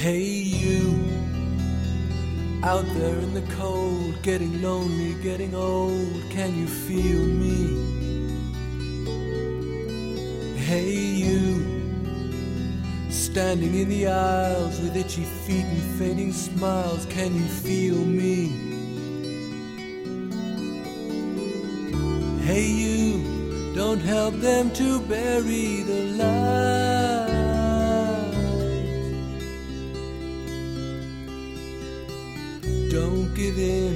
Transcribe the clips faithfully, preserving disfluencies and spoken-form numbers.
Hey you, out there in the cold, getting lonely, getting old, can you feel me? Hey you, standing in the aisles with itchy feet and fading smiles, can you feel me? Hey you, don't help them to bury the light. Don't give in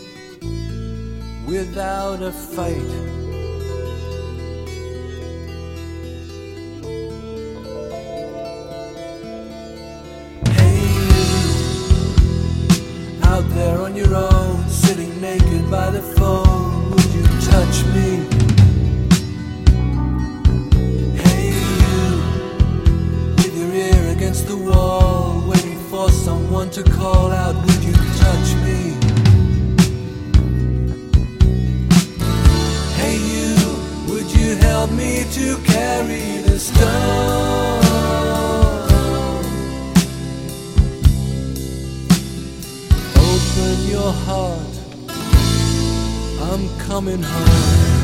without a fight. Hey you, out there on your own, sitting naked by the phone, would you touch me? Hey you, with your ear against the wall, waiting for someone to call out, would you touch me? Hey you, would you help me to carry the stone? Open your heart, I'm coming home.